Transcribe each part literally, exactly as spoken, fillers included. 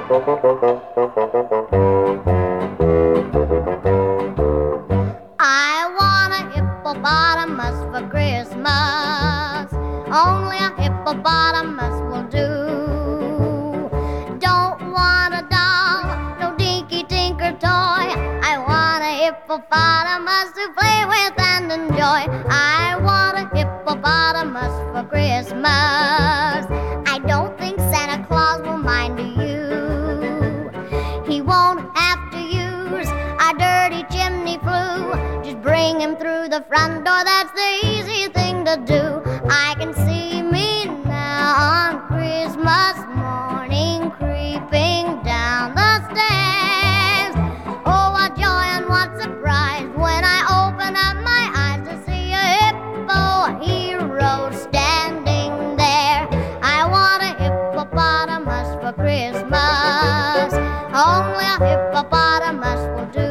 I want a hippopotamus for Christmas. Only a hippopotamus will do. Don't want a doll, no dinky tinker toy. I want a hippopotamus to play with and enjoy. I want a hippopotamus for Christmas. I don't think Santa Claus will mind you. He won't have to use a dirty chimney flue. Just bring him through the front door, that's the easy thing to do. I can see me now on Christmas morning creeping down the stairs. Oh, what joy and what surprise when I open up my eyes to see a hippo hero standing there. I want a hippopotamus for Christmas. Only a hippopotamus will do.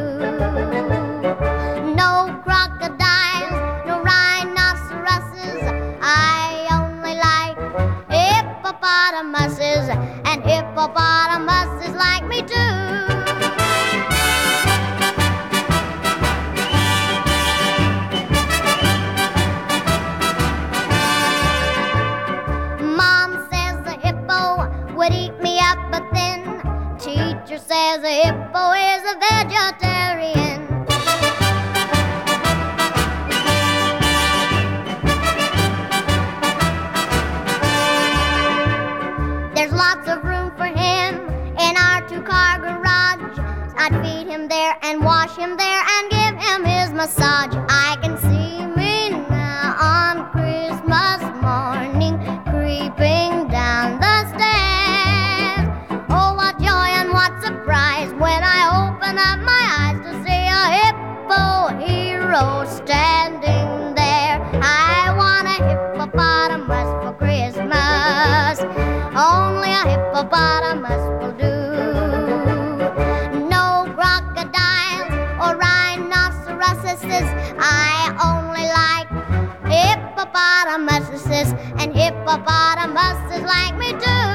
No crocodiles, no rhinoceroses. I only like hippopotamuses, and hippopotamuses like me too. Mom says the hippo would eat me up, but then teacher says a hippo is a vegetarian. There's lots of room for him in our two-car garage. I'd feed him there and wash him there and give him his massage. I can see me now on Christmas morning creeping down the stairs. Oh, what joy and what surprise when I open up my eyes to see a hippo hero standing there. I want a hippopotamus for Christmas. Only a hippopotamus will do. No crocodiles or rhinoceroses. I only like hippopotamuses, and hippopotamuses like me too.